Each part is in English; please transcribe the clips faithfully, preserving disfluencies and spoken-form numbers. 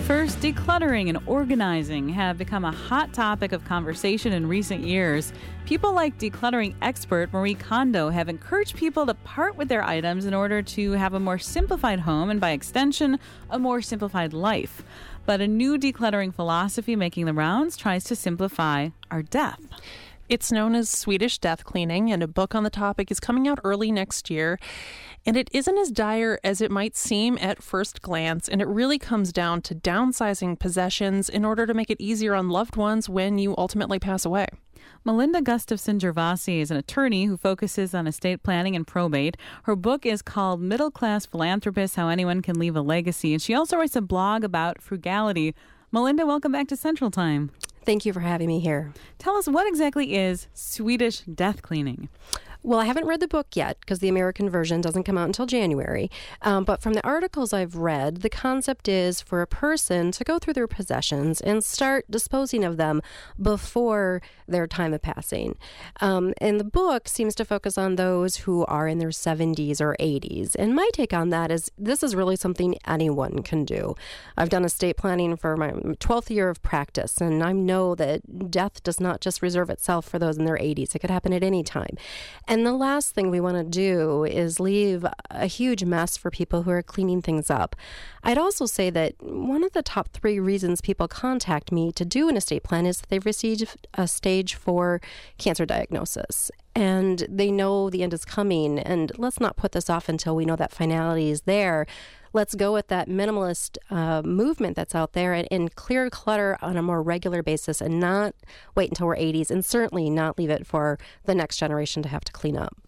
First, decluttering and organizing have become a hot topic of conversation in recent years. People like decluttering expert Marie Kondo have encouraged people to part with their items in order to have a more simplified home and, by extension, a more simplified life. But a new decluttering philosophy making the rounds tries to simplify our death. It's known as Swedish death cleaning, and a book on the topic is coming out early next year. And it isn't as dire as it might seem at first glance, and it really comes down to downsizing possessions in order to make it easier on loved ones when you ultimately pass away. Melinda Gustafson Gervasi is an attorney who focuses on estate planning and probate. Her book is called Middle Class Philanthropist: How Anyone Can Leave a Legacy, and she also writes a blog about frugality. Melinda, welcome back to Central Time. Thank you for having me here. Tell us, what exactly is Swedish death cleaning? Well, I haven't read the book yet because the American version doesn't come out until January. Um, but from the articles I've read, the concept is for a person to go through their possessions and start disposing of them before their time of passing. Um, and the book seems to focus on those who are in their seventies or eighties. And my take on that is this is really something anyone can do. I've done estate planning for my twelfth year of practice, and I know that death does not just reserve itself for those in their eighties. It could happen at any time. And the last thing we want to do is leave a huge mess for people who are cleaning things up. I'd also say that one of the top three reasons people contact me to do an estate plan is that they've received a stage four cancer diagnosis. And they know the end is coming. And let's not put this off until we know that finality is there. Let's go with that minimalist uh, movement that's out there and, and clear clutter on a more regular basis and not wait until we're eighties, and certainly not leave it for the next generation to have to clean up.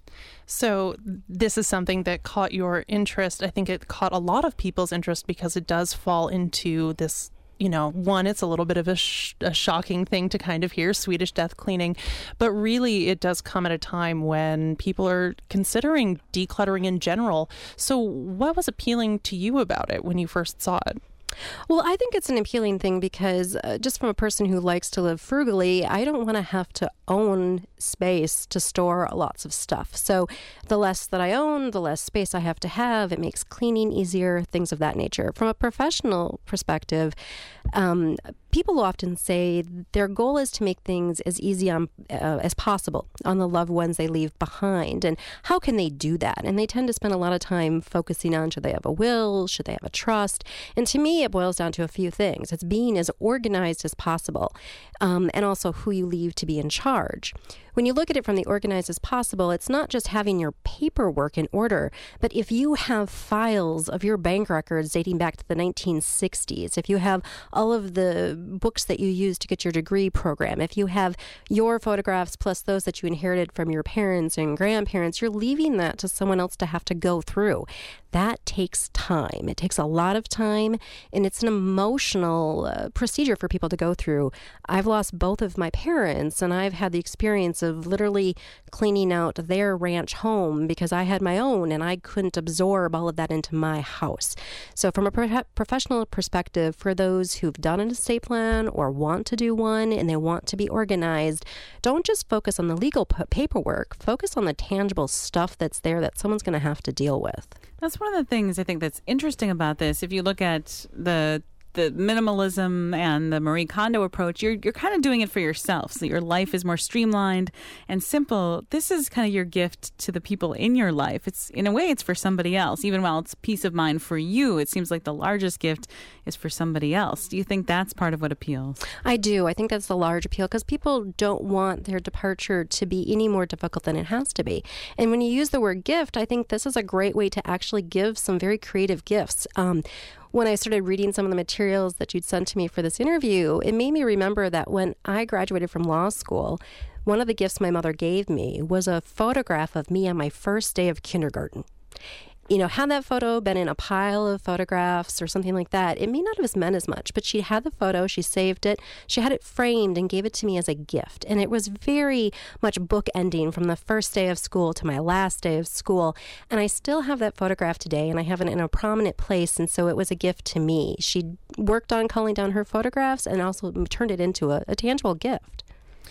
So this is something that caught your interest. I think it caught a lot of people's interest because it does fall into this, you know, one, it's a little bit of a, sh- a shocking thing to kind of hear, Swedish death cleaning, but really it does come at a time when people are considering decluttering in general. So what was appealing to you about it when you first saw it? Well, I think it's an appealing thing because uh, just from a person who likes to live frugally, I don't want to have to own space to store lots of stuff. So the less that I own, the less space I have to have. It makes cleaning easier, things of that nature. From a professional perspective, um, people often say their goal is to make things as easy on, uh, as possible on the loved ones they leave behind. And how can they do that? And they tend to spend a lot of time focusing on, should they have a will? Should they have a trust? And to me, it boils down to a few things. It's being as organized as possible, um, and also who you leave to be in charge. When you look at it from the organized as possible, it's not just having your paperwork in order, but if you have files of your bank records dating back to the nineteen sixties, if you have all of the books that you used to get your degree program, if you have your photographs plus those that you inherited from your parents and grandparents, you're leaving that to someone else to have to go through. That takes time. It takes a lot of time, and it's an emotional uh, procedure for people to go through. I've lost both of my parents, and I've had the experience of literally cleaning out their ranch home because I had my own, and I couldn't absorb all of that into my house. So from a pro- professional perspective, for those who've done an estate plan or want to do one and they want to be organized, don't just focus on the legal p- paperwork. Focus on the tangible stuff that's there that someone's going to have to deal with. That's one of the things I think that's interesting about this. If you look at the the minimalism and the Marie Kondo approach, you're you're kind of doing it for yourself, so your life is more streamlined and simple. This is kind of your gift to the people in your life. It's, in a way, it's for somebody else. Even while it's peace of mind for you, it seems like the largest gift is for somebody else. Do you think that's part of what appeals? I do. I think that's the large appeal because people don't want their departure to be any more difficult than it has to be. And when you use the word gift, I think this is a great way to actually give some very creative gifts. Um, When I started reading some of the materials that you'd sent to me for this interview, it made me remember that when I graduated from law school, one of the gifts my mother gave me was a photograph of me on my first day of kindergarten. You know, had that photo been in a pile of photographs or something like that, it may not have meant as much, but she had the photo, she saved it, she had it framed and gave it to me as a gift. And it was very much bookending from the first day of school to my last day of school. And I still have that photograph today, and I have it in a prominent place, and so it was a gift to me. She worked on culling down her photographs and also turned it into a, a tangible gift.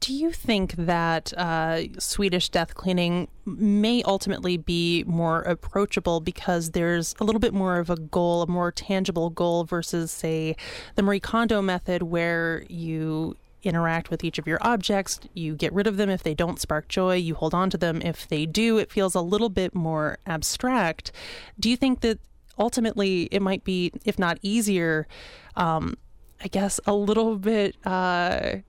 Do you think that uh, Swedish death cleaning may ultimately be more approachable because there's a little bit more of a goal, a more tangible goal versus, say, the Marie Kondo method where you interact with each of your objects, you get rid of them if they don't spark joy, you hold on to them if they do. It feels a little bit more abstract. Do you think that ultimately it might be, if not easier, um, I guess a little bit... Uh,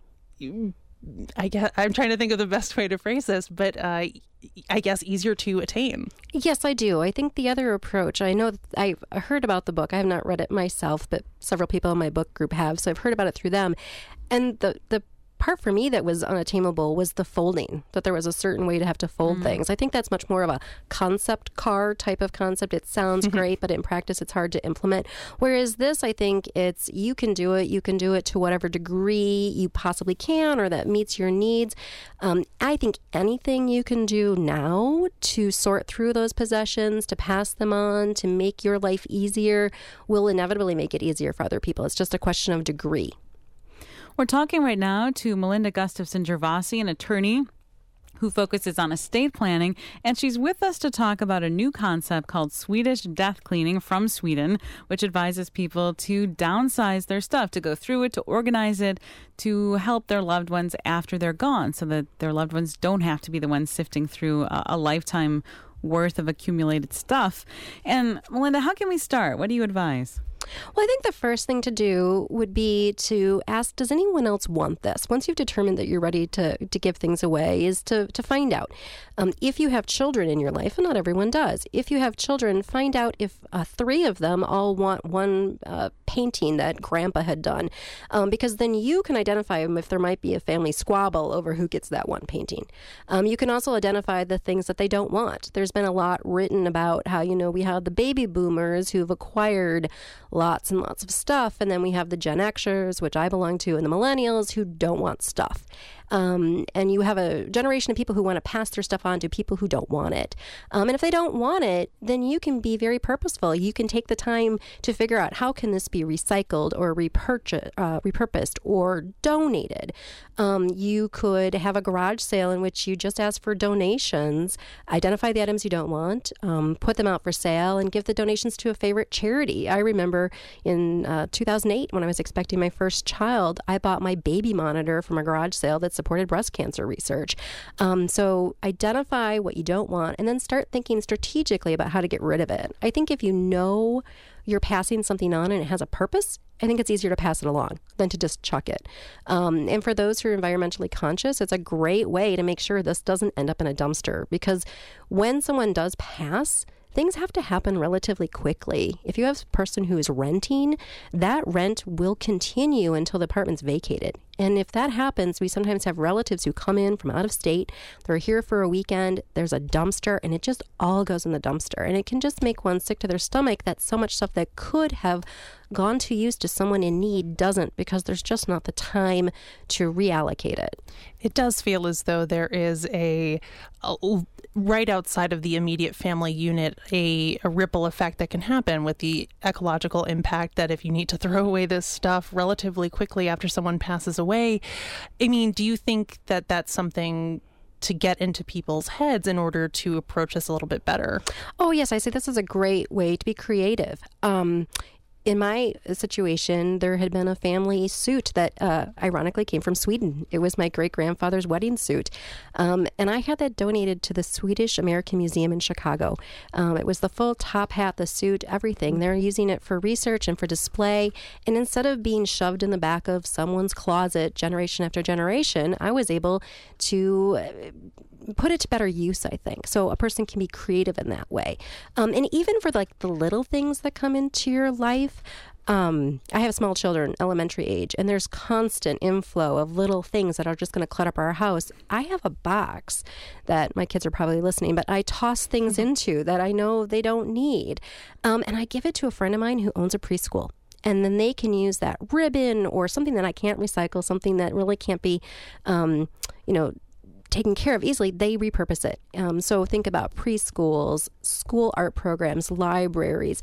I guess I'm trying to think of the best way to phrase this, but uh, I guess easier to attain. Yes, I do. I think the other approach, I know I've heard about the book. I have not read it myself, but several people in my book group have, so I've heard about it through them. And the the part for me that was unattainable was the folding, that there was a certain way to have to fold mm. things. I think that's much more of a concept car type of concept. It sounds great, but in practice it's hard to implement. Whereas this, I think it's, you can do it, you can do it to whatever degree you possibly can or that meets your needs. Um, I think anything you can do now to sort through those possessions, to pass them on, to make your life easier will inevitably make it easier for other people. It's just a question of degree. We're talking right now to Melinda Gustafson Gervasi, an attorney who focuses on estate planning, and she's with us to talk about a new concept called Swedish death cleaning from Sweden, which advises people to downsize their stuff, to go through it, to organize it, to help their loved ones after they're gone so that their loved ones don't have to be the ones sifting through a, a lifetime worth of accumulated stuff. And Melinda, how can we start? What do you advise? Well, I think the first thing to do would be to ask, does anyone else want this? Once you've determined that you're ready to, to give things away, is to, to find out. Um, if you have children in your life, and not everyone does, if you have children, find out if uh, three of them all want one uh, painting that Grandpa had done. Um, because then you can identify them if there might be a family squabble over who gets that one painting. Um, you can also identify the things that they don't want. There's been a lot written about how, you know, we have the baby boomers who've acquired lots and lots of stuff, and then we have the Gen Xers, which I belong to, and the millennials who don't want stuff. Um, and you have a generation of people who want to pass their stuff on to people who don't want it. Um, and if they don't want it, then you can be very purposeful. You can take the time to figure out how can this be recycled or repurchased, uh, repurposed or donated. Um, you could have a garage sale in which you just ask for donations, identify the items you don't want, um, put them out for sale, and give the donations to a favorite charity. I remember in uh, two thousand eight, when I was expecting my first child, I bought my baby monitor from a garage sale that supported breast cancer research. Um, so identify what you don't want and then start thinking strategically about how to get rid of it. I think if you know you're passing something on and it has a purpose, I think it's easier to pass it along than to just chuck it. Um, and for those who are environmentally conscious, it's a great way to make sure this doesn't end up in a dumpster, because when someone does pass, things have to happen relatively quickly. If you have a person who is renting, that rent will continue until the apartment's vacated. And if that happens, we sometimes have relatives who come in from out of state. They're here for a weekend. There's a dumpster, and it just all goes in the dumpster. And it can just make one sick to their stomach that so much stuff that could have gone to use to someone in need doesn't, because there's just not the time to reallocate it. It does feel as though there is a, a right outside of the immediate family unit, a, a ripple effect that can happen with the ecological impact that if you need to throw away this stuff relatively quickly after someone passes away. I mean, do you think that that's something to get into people's heads in order to approach this a little bit better? Oh, yes. I say this is a great way to be creative. Um, In my situation, there had been a family suit that uh, ironically came from Sweden. It was my great-grandfather's wedding suit. Um, and I had that donated to the Swedish American Museum in Chicago. Um, it was the full top hat, the suit, everything. They're using it for research and for display. And instead of being shoved in the back of someone's closet generation after generation, I was able to put it to better use, I think. So a person can be creative in that way. Um, and even for like the little things that come into your life, um, I have small children, elementary age, and there's constant inflow of little things that are just going to clutter up our house. I have a box that my kids are probably listening, but I toss things mm-hmm. into that I know they don't need. Um, and I give it to a friend of mine who owns a preschool. And then they can use that ribbon or something that I can't recycle, something that really can't be, um, you know, taken care of easily, they repurpose it. Um, so think about preschools, school art programs, libraries,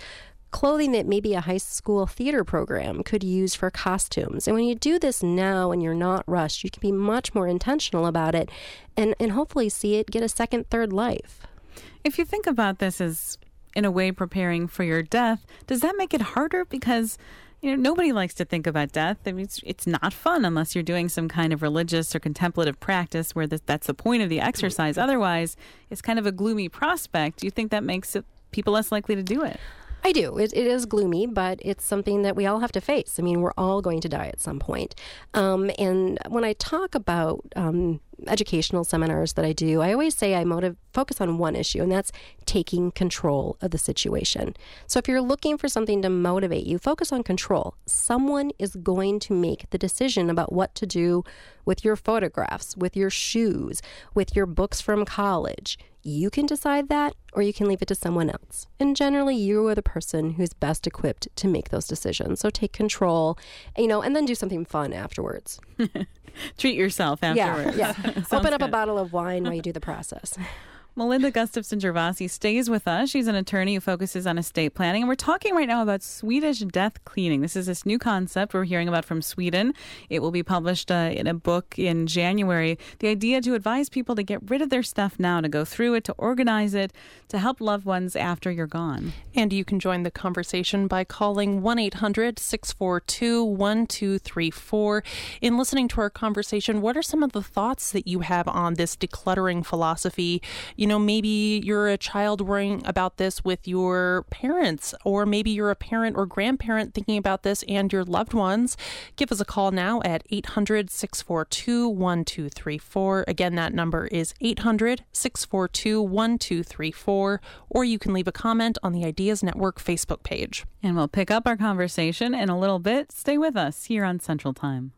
clothing that maybe a high school theater program could use for costumes. And when you do this now and you're not rushed, you can be much more intentional about it and, and hopefully see it get a second, third life. If you think about this as, in a way, preparing for your death, does that make it harder? Because, you know, nobody likes to think about death. I mean, it's, it's not fun unless you're doing some kind of religious or contemplative practice where the, that's the point of the exercise. Otherwise, it's kind of a gloomy prospect. Do you think that makes it, people less likely to do it? I do. It, it is gloomy, but it's something that we all have to face. I mean, we're all going to die at some point. Um, and when I talk about um, educational seminars that I do, I always say I motive, focus on one issue, and that's taking control of the situation. So if you're looking for something to motivate you, focus on control. Someone is going to make the decision about what to do with your photographs, with your shoes, with your books from college. You can decide that, or you can leave it to someone else. And generally, you are the person who's best equipped to make those decisions. So take control, you know, and then do something fun afterwards. Treat yourself afterwards. Yeah, yeah. Open up good. a bottle of wine while you do the process. Melinda Gustafson Gervasi stays with us. She's an attorney who focuses on estate planning. And we're talking right now about Swedish death cleaning. This is this new concept we're hearing about from Sweden. It will be published uh, in a book in January. The idea to advise people to get rid of their stuff now, to go through it, to organize it, to help loved ones after you're gone. And you can join the conversation by calling one eight hundred six four two one two three four. In listening to our conversation, what are some of the thoughts that you have on this decluttering philosophy? You know, maybe you're a child worrying about this with your parents, or maybe you're a parent or grandparent thinking about this and your loved ones. Give us a call now at eight hundred six four two one two three four. Again, that number is eight hundred six four two one two three four, or you can leave a comment on the Ideas Network Facebook page. And we'll pick up our conversation in a little bit. Stay with us here on Central Time.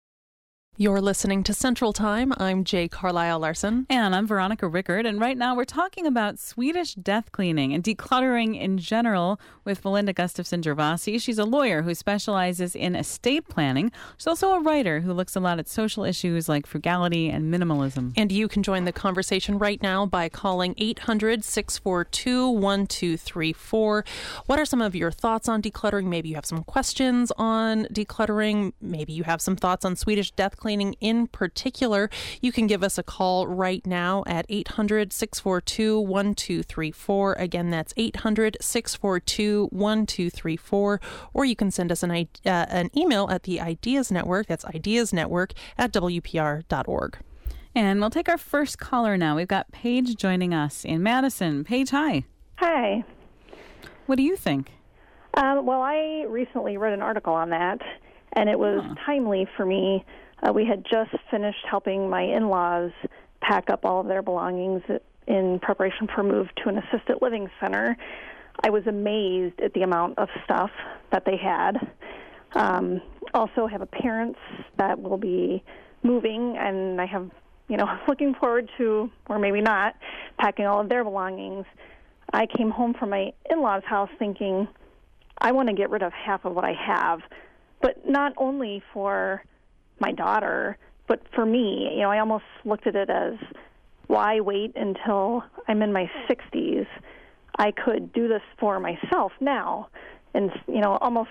You're listening to Central Time. I'm Jay Carlisle Larson. And I'm Veronica Rickard. And right now we're talking about Swedish death cleaning and decluttering in general with Melinda Gustafson Gervasi. She's a lawyer who specializes in estate planning. She's also a writer who looks a lot at social issues like frugality and minimalism. And you can join the conversation right now by calling eight hundred six four two one two three four. What are some of your thoughts on decluttering? Maybe you have some questions on decluttering. Maybe you have some thoughts on Swedish death cleaning. Cleaning in particular. You can give us a call right now at eight hundred six four two one two three four. Again, that's eight hundred six four two one two three four. Or you can send us an, uh, an email at the Ideas Network. That's ideas network at w p r dot org. And we'll take our first caller now. We've got Paige joining us in Madison. Paige, hi. Hi. What do you think? Um, well, I recently read an article on that, and it was huh. timely for me. Uh, we had just finished helping my in-laws pack up all of their belongings in preparation for move to an assisted living center. I was amazed at the amount of stuff that they had. Um, also have a parents that will be moving, and I have, you know, looking forward to, or maybe not, packing all of their belongings. I came home from my in-laws' house thinking, I want to get rid of half of what I have, but not only for my daughter, but for me. You know, I almost looked at it as, why wait until I'm in my sixties? I could do this for myself now. And, you know, almost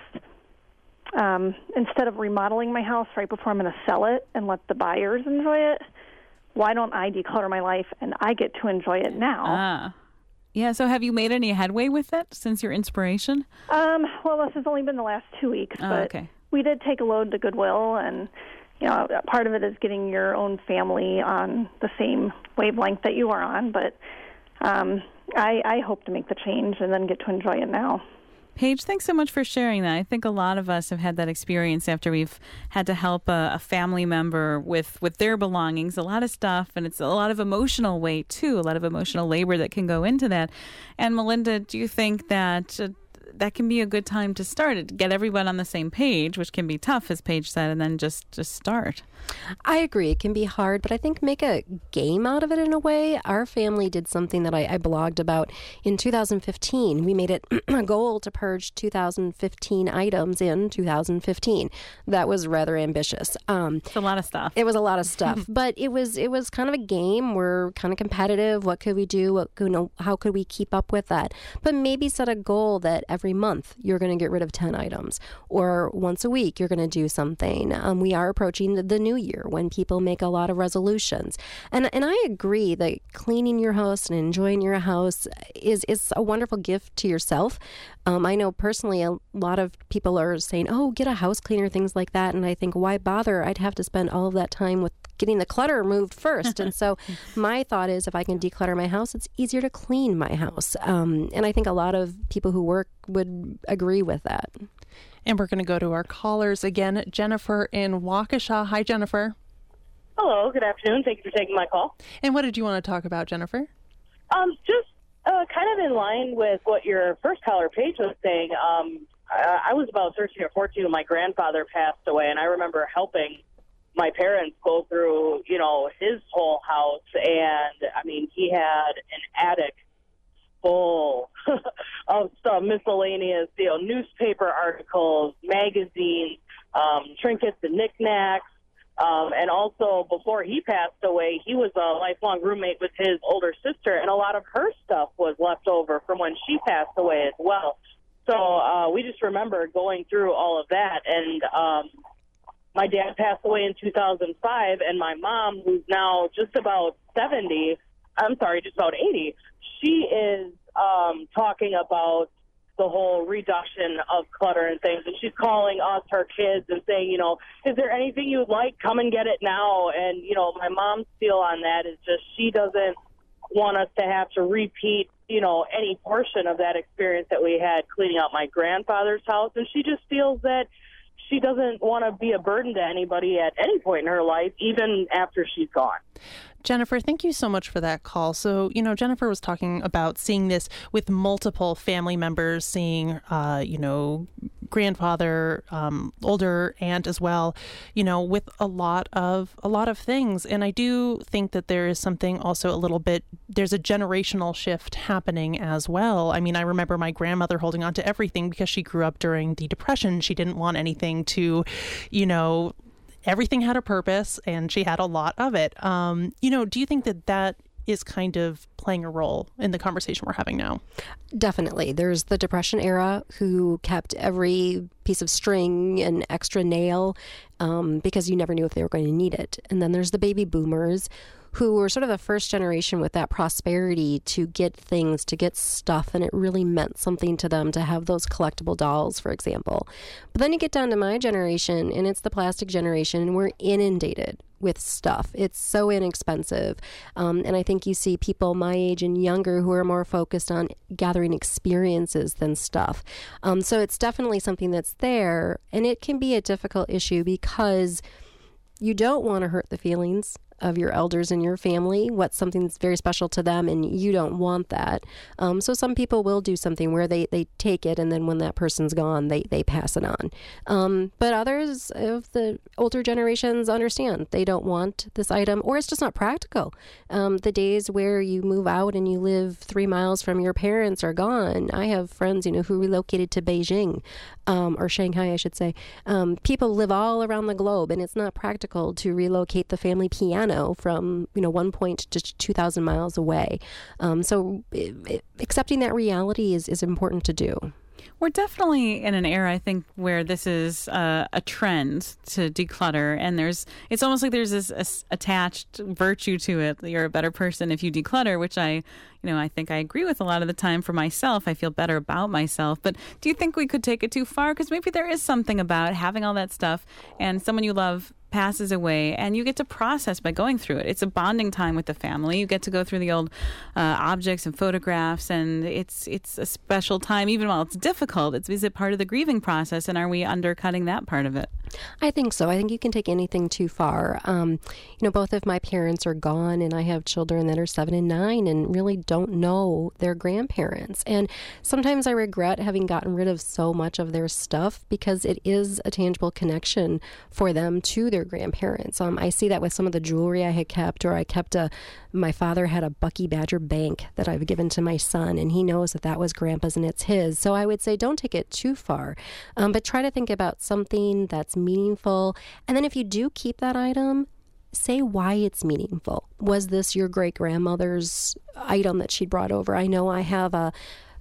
um, instead of remodeling my house right before I'm going to sell it and let the buyers enjoy it, why don't I declutter my life and I get to enjoy it now? Ah. Yeah, so have you made any headway with it since your inspiration? Um, well, this has only been the last two weeks, oh, but okay. we did take a load to Goodwill, and you know, part of it is getting your own family on the same wavelength that you are on, but um, I, I hope to make the change and then get to enjoy it now. Paige, thanks so much for sharing that. I think a lot of us have had that experience after we've had to help a, a family member with, with their belongings, a lot of stuff, and it's a lot of emotional weight, too, a lot of emotional labor that can go into that. And Melinda, do you think that uh, that can be a good time to start it, get everyone on the same page, which can be tough, as Paige said, and then just, just start? I agree. It can be hard, but I think make a game out of it in a way. Our family did something that I, I blogged about in two thousand fifteen. We made it a goal to purge two thousand fifteen items in two thousand fifteen. That was rather ambitious. Um, it's a lot of stuff. It was a lot of stuff, but it was it was kind of a game. We're kind of competitive. What could we do? What, you know, how could we keep up with that? But maybe set a goal that every month you're going to get rid of ten items, or once a week you're going to do something. Um, we are approaching the, the new year when people make a lot of resolutions. And and I agree that cleaning your house and enjoying your house is, is a wonderful gift to yourself. Um, I know personally a lot of people are saying, oh, get a house cleaner, things like that. And I think, why bother? I'd have to spend all of that time with getting the clutter removed first. And so my thought is, if I can declutter my house, it's easier to clean my house. Um, and I think a lot of people who work would agree with that. And we're going to go to our callers again. Jennifer in Waukesha. Hi, Jennifer. Hello, good afternoon. Thank you for taking my call. And what did you want to talk about, Jennifer? Um, just uh, kind of in line with what your first caller, Paige, was saying. Um, I, I was about thirteen or fourteen when my grandfather passed away, and I remember helping my parents go through, you know, his whole house. And, I mean, he had an attic full of stuff, miscellaneous, you know, newspaper articles, magazines, um, trinkets and knickknacks. Um, and also, before he passed away, he was a lifelong roommate with his older sister, and a lot of her stuff was left over from when she passed away as well. So uh, we just remember going through all of that. And um, my dad passed away in two thousand five, and my mom, who's now just about seventy, I'm sorry, just about eighty, she is um, talking about the whole reduction of clutter and things. And she's calling us, her kids, and saying, you know, is there anything you'd like? Come and get it now. And, you know, my mom's feel on that is just she doesn't want us to have to repeat, you know, any portion of that experience that we had cleaning out my grandfather's house. And she just feels that she doesn't want to be a burden to anybody at any point in her life, even after she's gone. Jennifer, thank you so much for that call. So, you know, Jennifer was talking about seeing this with multiple family members, seeing, uh, you know, grandfather, um, older aunt as well, you know, with a lot of a lot of things. And I do think that there is something also a little bit, there's a generational shift happening as well. I mean, I remember my grandmother holding on to everything because she grew up during the Depression. She didn't want anything to, you know, everything had a purpose, and she had a lot of it. Um, you know, do you think that that is kind of playing a role in the conversation we're having now? Definitely. There's the Depression era who kept every piece of string and extra nail um, because you never knew if they were going to need it. And then there's the baby boomers who were sort of the first generation with that prosperity to get things, to get stuff, and it really meant something to them to have those collectible dolls, for example. But then you get down to my generation, and it's the plastic generation, and we're inundated with stuff. It's so inexpensive. Um, and I think you see people my age and younger who are more focused on gathering experiences than stuff. Um, so it's definitely something that's there, and it can be a difficult issue because you don't want to hurt the feelings of your elders in your family, what's something that's very special to them, and you don't want that. Um, so some people will do something where they, they take it, and then when that person's gone, they, they pass it on. Um, but others of the older generations understand they don't want this item, or it's just not practical. Um, the days where you move out and you live three miles from your parents are gone. I have friends, you know, who relocated to Beijing, um, or Shanghai, I should say. Um, people live all around the globe, and it's not practical to relocate the family piano from, you know, one point to two thousand miles away. Um, so it, it, accepting that reality is, is important to do. We're definitely in an era, I think, where this is uh, a trend to declutter, and there's it's almost like there's this uh, attached virtue to it. You're a better person if you declutter, which I, you know, I think I agree with a lot of the time for myself. I feel better about myself. But do you think we could take it too far? Because maybe there is something about having all that stuff and someone you love passes away, and you get to process by going through it. It's a bonding time with the family. You get to go through the old uh, objects and photographs, and it's it's a special time, even while it's difficult. It's, is it part of the grieving process, and are we undercutting that part of it? I think so. I think you can take anything too far. Um, you know, both of my parents are gone, and I have children that are seven and nine and really don't know their grandparents. And sometimes I regret having gotten rid of so much of their stuff because it is a tangible connection for them to their grandparents. Um, I see that with some of the jewelry I had kept, or I kept a, my father had a Bucky Badger bank that I've given to my son, and he knows that that was Grandpa's and it's his. So I would say don't take it too far, um, but try to think about something that's meaningful. And then if you do keep that item, say why it's meaningful. Was this your great grandmother's item that she brought over? I know I have a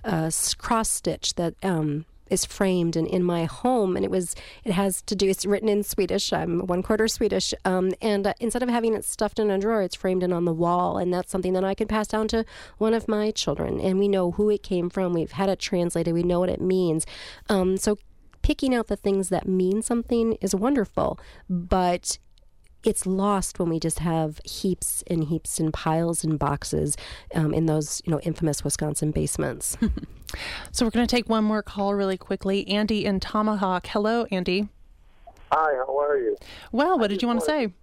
a cross stitch that um, is framed in, in my home, and it was it has to do. It's written in Swedish. I'm one quarter Swedish, um, and uh, instead of having it stuffed in a drawer, it's framed in on the wall, and that's something that I can pass down to one of my children. And we know who it came from. We've had it translated. We know what it means. Um, so picking out the things that mean something is wonderful, but it's lost when we just have heaps and heaps and piles and boxes um, in those, you know, infamous Wisconsin basements. So we're going to take one more call really quickly. Andy in Tomahawk. Hello, Andy. Hi, how are you? Well, what did you want to say?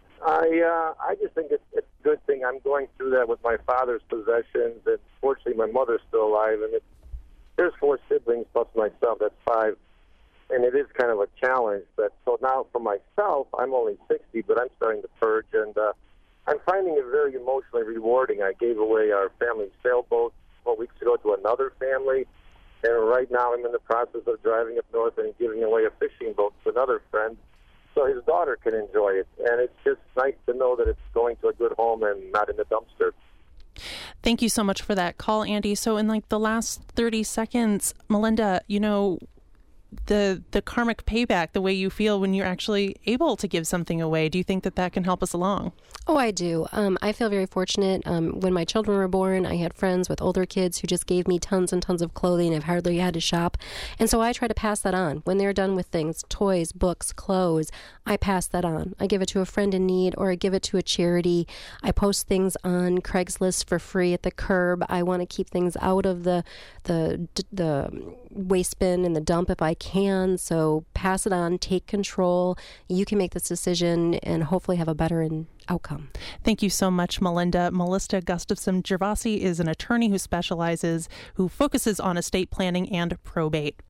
I uh, I just think it's, it's a good thing. I'm going through that with my father's possessions, and fortunately my mother's still alive, and it's, there's four siblings plus myself. That's five. And it is kind of a challenge. But so now for myself, I'm only sixty, but I'm starting to purge, and uh, I'm finding it very emotionally rewarding. I gave away our family sailboat four weeks ago to another family, and right now I'm in the process of driving up north and giving away a fishing boat to another friend so his daughter can enjoy it. And it's just nice to know that it's going to a good home and not in the dumpster. Thank you so much for that call, Andy. So in like the last thirty seconds, Melinda, you know, the the karmic payback, the way you feel when you're actually able to give something away, do you think that that can help us along? Oh, I do. Um, I feel very fortunate. Um, when my children were born, I had friends with older kids who just gave me tons and tons of clothing. I've hardly had to shop. And so I try to pass that on. When they're done with things, toys, books, clothes, I pass that on. I give it to a friend in need, or I give it to a charity. I post things on Craigslist for free at the curb. I want to keep things out of the the the waste bin and the dump if I can. So pass it on, take control. You can make this decision and hopefully have a better in- outcome. Thank you so much, Melinda. Melissa Gustafson Gervasi is an attorney who specializes, who focuses on estate planning and probate.